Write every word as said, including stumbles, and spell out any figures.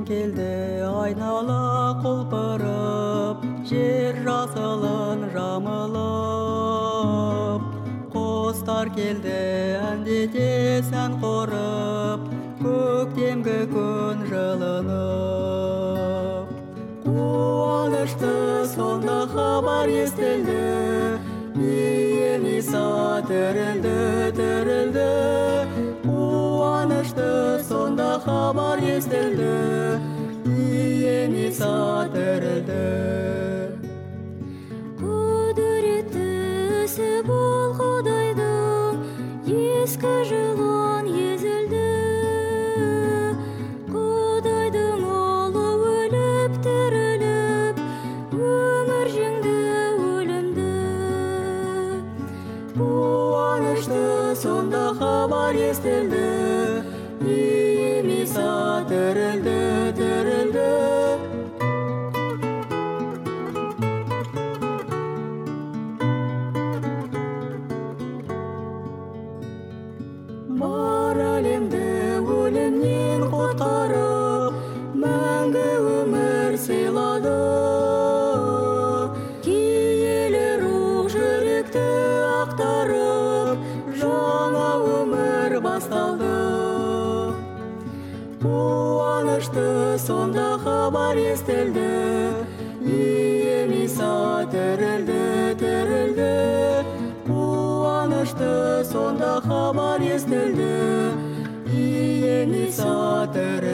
келді айнала құлпырып, жер жасылын жамылып. Құстар келді әндете сән құрып, көктемгі күн жылынып. Қуанышты сонда хабар естілді, ием Иса тірілді, тірілді. Қуанышты сонда хабар естілді, ием Иса тірілді. Құдіретті ісі бол Құдайдың, ескі жылан езілді. Құдайдың ұлы өліп тіріліп, өмір жеңді өлімді. Қуанышты сонда хабар естілді, ием Иса тірілді, тірілді. Бар әлемді өлімнен құтқарып, мәңгі өмір сыйлады. Киелі рух жүректі ақтарып, жаңа өмір басталды. Қуанышты сонда хабар естілді, ием Иса тірілді, тірілді. Қуанышты сонда хабар естілді, ием Иса тірілді.